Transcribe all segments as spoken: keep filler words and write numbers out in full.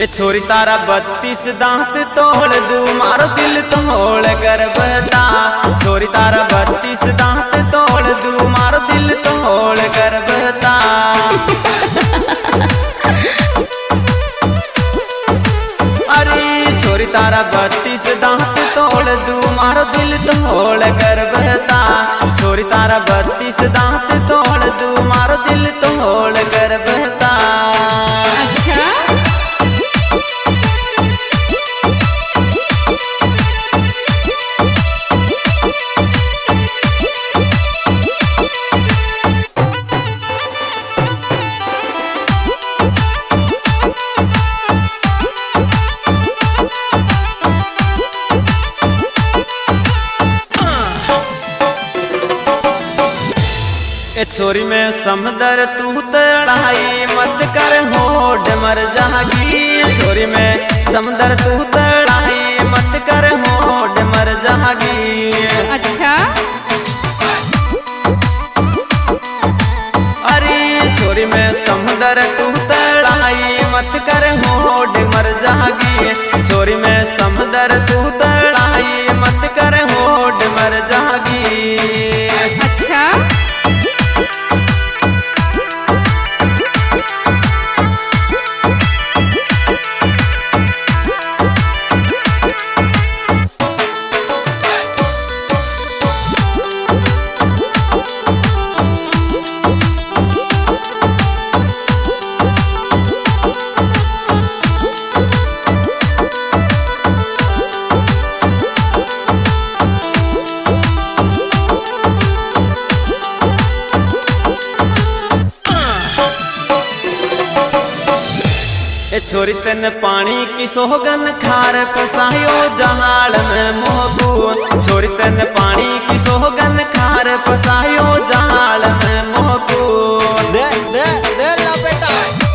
ए छोरी तारा बत्तीस दांत तोड़ दू मारो दिल तोड़ कर बता। छोरी तारा बत्तीस दांत तोड़ दू मारो दिल तोड़ कर बता। अरे छोरी तारा बत्तीस दांत तोड़ दू मारो दिल तोड़ कर बता। छोरी तारा बत्तीस दांत तोड़ दू मारो दिल तोड़ कर बता। ए छोरी में समंदर तू तड़ाई मत कर होड़ मर जागी। छोरी में समंदर तू तड़ाई मत कर होड़ मर जागी। अच्छा अरे छोरी में समंदर तू तड़ाई मत कर होड़ मर जागी। छोरी में समंदर तू तड़ाई मत कर होड़ मर जागी। अच्छा ए छोरी तन पानी की सोहगन खार फसायो जहाल में मोहबू। छोरी तन पानी की सोहगन खार फसायो जहाल में मोहबू। दे दे दे ला बेटा।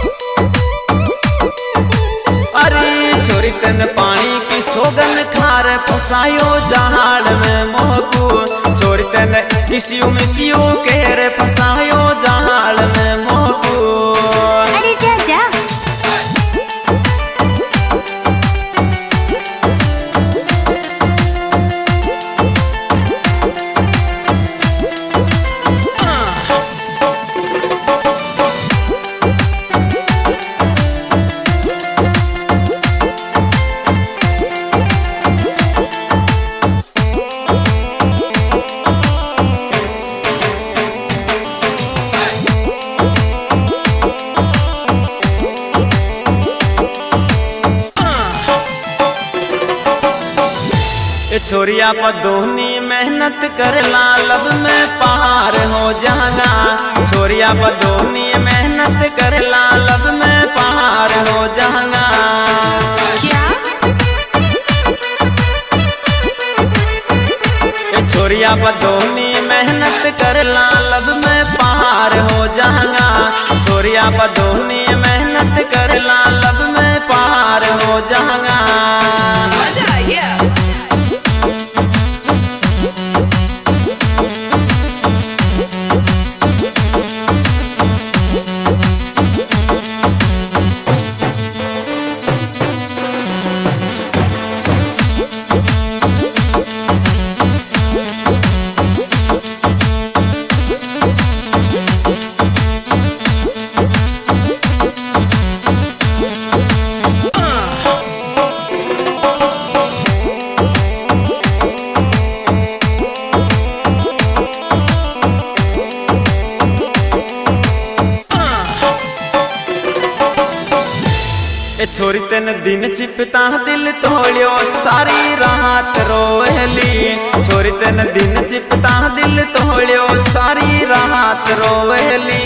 अरे छोरी तन पानी की सोगन खार फसायो जहाल में मोहबू। छोरी तन किसियो मिसियो केर फसायो जहाल में मोहबू। अरे जा जा छोरिया पर दोहनी मेहनत करला लब में पार हो जाना। छोरिया पर दोहनी मेहनत करला लब में पार हो जाना। क्या छोरिया पर दोहनी मेहनत करला लब में पार हो जाना। छोरिया पर दोहनी मेहनत करला लब में पार हो जाना। मजा आ गया। छोरी तेन दिन चिपता दिल तोड़ियो सारी रात रोवली। छोरी तेन दिन चिपता दिल तोड़ियो सारी रात रोवली।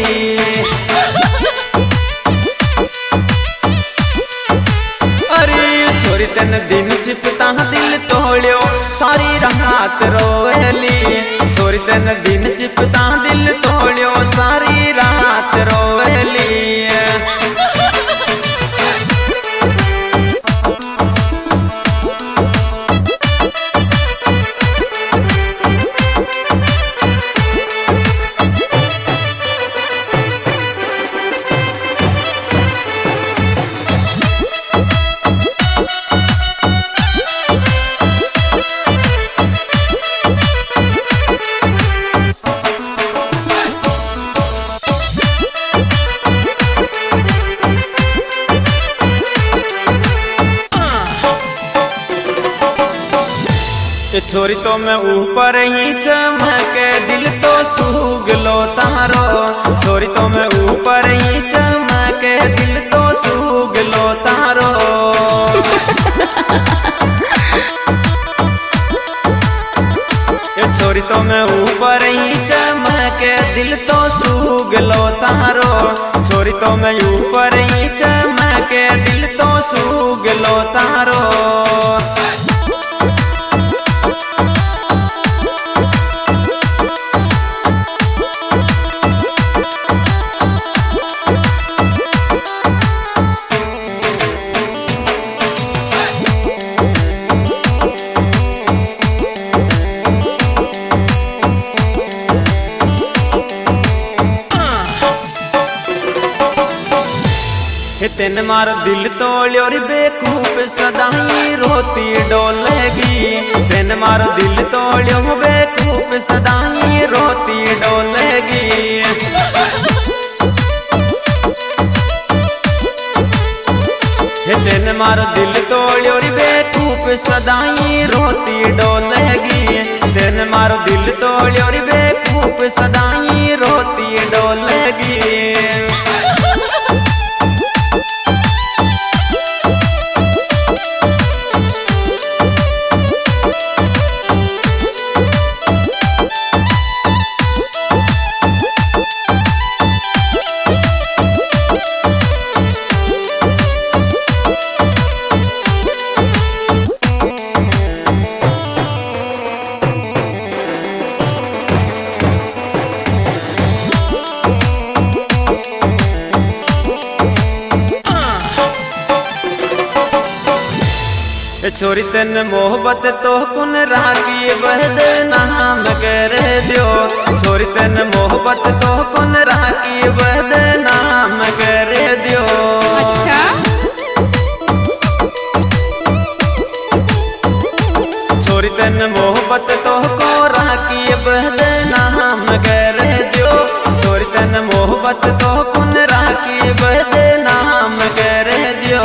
अरे छोरी तेन दिन चिपता दिल तोड़ियो सारी रात रोवली। छोरी तेन दिन चिपता दिल तोड़ियो सारी रात रोवली। छोरी तो मैं ऊपर ही चमके दिल तो सूग लो तारो। छोरी तो मैं ऊपर ही चमके दिल तो सूग लो तारो। ये छोरी तो मैं ऊपर ही चमके दिल तो सूग लो तारो। छोरी तो मैं ऊपर ही चमके दिल तो सूग लो तारो। तेन मार दिल तोड़ियो रे बेकूफ सदाई रोती डोलेगी। तेन मार दिल तोड़ियो बेकूफ सदाई रोती डोलेगी। तेन मार दिल तोड़ियो रे बेकूफ सदाई रोती डोलेगी। तेन मार दिल तोड़ियो रे बेकूफ सदाई रोती डोलेगी। छोरी तेन मोहब्बत तो कुन राखी बदनाम कर दियो। छोरी तेन मोहब्बत तो कुन राखी बदनाम कर दियो। अच्छा? छोरी तेन मोहब्बत तो को राखी बदनाम कर दियो। छोरी तेन मोहब्बत तो कुन राखी बदनाम कर दियो।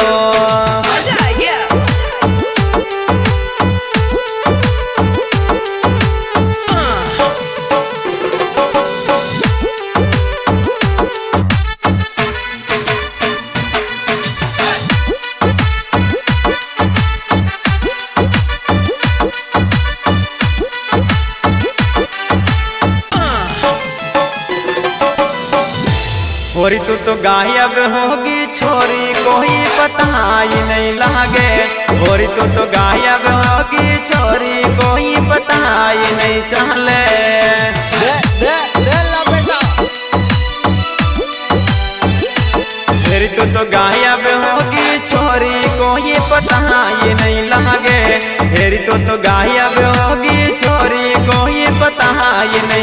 छोरी तू तो गायब होगी छोरी कोई पता ही नहीं लागे। छोरी तू तो गायब होगी छोरी कोई पता ही नहीं चले। दे दे दे ला बेटा। फिर तू तो गायब होगी छोरी कोई पता ही नहीं लागे। फिर तू तो गायब होगी छोरी कोई पता ही नहीं